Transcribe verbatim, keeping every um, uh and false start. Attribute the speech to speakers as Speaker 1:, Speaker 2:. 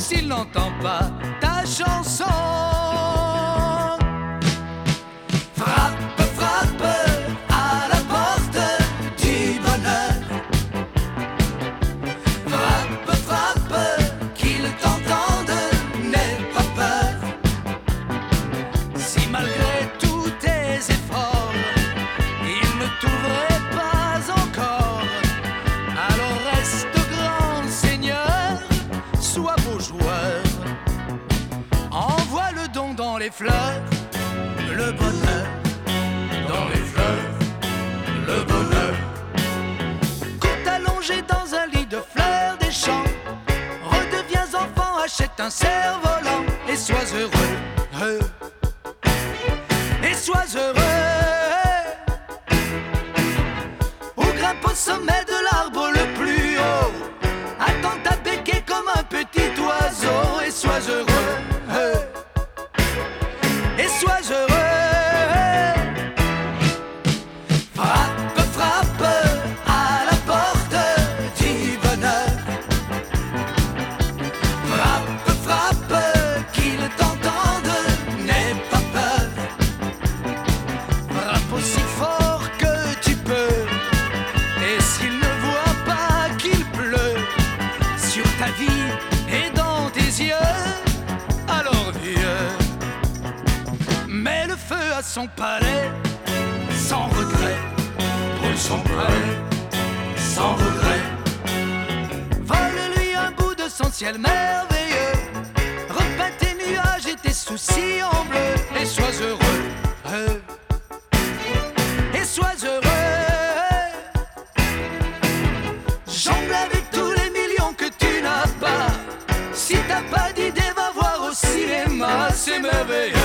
Speaker 1: s'il n'entend pas ta chanson. Frappe, frappe à la porte du bonheur. Frappe, frappe, qu'il t'entende, n'aie pas peur. Si malgré tous tes efforts, il ne t'ouvrait pas encore, alors reste grand seigneur, sois beau joueur. Envoie le don dans les fleurs, le bonheur dans les fleurs, le bonheur. Cours allongé dans un lit de fleurs des champs, redeviens enfant, achète un cerf-volant et sois heureux, et sois heureux. Ou grimpe au sommet de l'arbre le plus haut, attends ta béquille comme un petit oiseau et sois heureux, et sois heureux. Frappe, frappe à la porte du bonheur. Frappe, frappe, qu'il t'entende, n'aie pas peur. Frappe aussi fort que tu peux, et s'il ne voit pas qu'il pleut sur ta vie et dans tes yeux, alors vieux, mets le feu à son palais, sans regret, brûle son palais, sans regret. Vole-lui un bout de son ciel merveilleux, repeins tes nuages et tes soucis en bleu, et sois heureux, et sois heureux. Jongle avec tous les millions que tu n'as pas. Si t'as pas d'idée, va voir au cinéma, c'est merveilleux.